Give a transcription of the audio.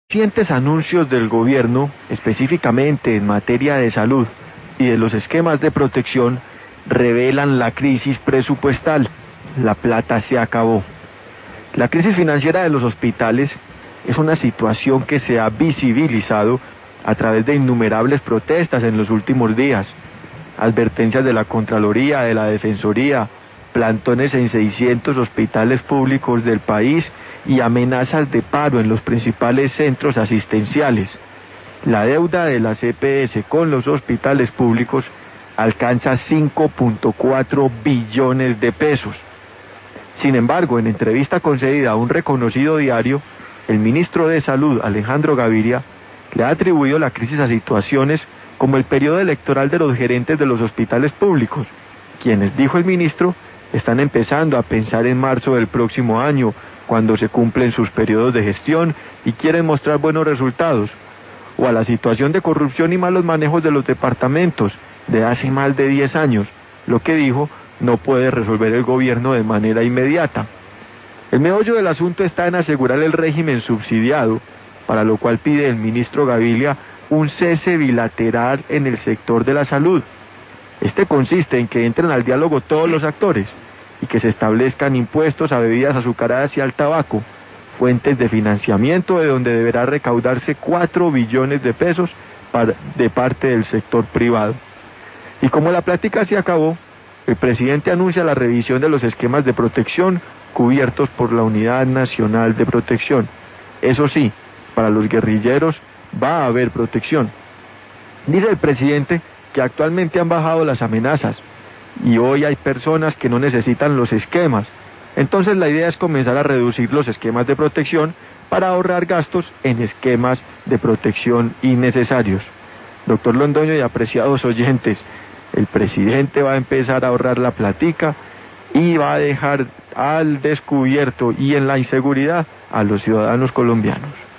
Recientes anuncios del gobierno, específicamente en materia de salud y de los esquemas de protección, revelan la crisis presupuestal. La plata se acabó. La crisis financiera de los hospitales es una situación que se ha visibilizado a través de innumerables protestas en los últimos días, advertencias de la Contraloría, de la Defensoría, plantones en 600 hospitales públicos del país y amenazas de paro en los principales centros asistenciales. La deuda de las EPS con los hospitales públicos alcanza 5.4 billones de pesos. Sin embargo, en entrevista concedida a un reconocido diario, el ministro de Salud, Alejandro Gaviria, le ha atribuido la crisis a situaciones como el periodo electoral de los gerentes de los hospitales públicos, quienes, dijo el ministro, están empezando a pensar en marzo del próximo año, cuando se cumplen sus periodos de gestión y quieren mostrar buenos resultados, o a la situación de corrupción y malos manejos de los departamentos de hace más de 10 años, lo que dijo no puede resolver el gobierno de manera inmediata. El meollo del asunto está en asegurar el régimen subsidiado, para lo cual pide el ministro Gaviria un cese bilateral en el sector de la salud. Este consiste en que entren al diálogo todos los actores y que se establezcan impuestos a bebidas azucaradas y al tabaco, fuentes de financiamiento de donde deberá recaudarse 4 billones de pesos de parte del sector privado. Y como la plática se acabó, el presidente anuncia la revisión de los esquemas de protección cubiertos por la Unidad Nacional de Protección. Eso sí, para los guerrilleros va a haber protección. Dice el presidente que actualmente han bajado las amenazas y hoy hay personas que no necesitan los esquemas. Entonces la idea es comenzar a reducir los esquemas de protección para ahorrar gastos en esquemas de protección innecesarios. Doctor Londoño y apreciados oyentes, el presidente va a empezar a ahorrar la platica y va a dejar al descubierto y en la inseguridad a los ciudadanos colombianos.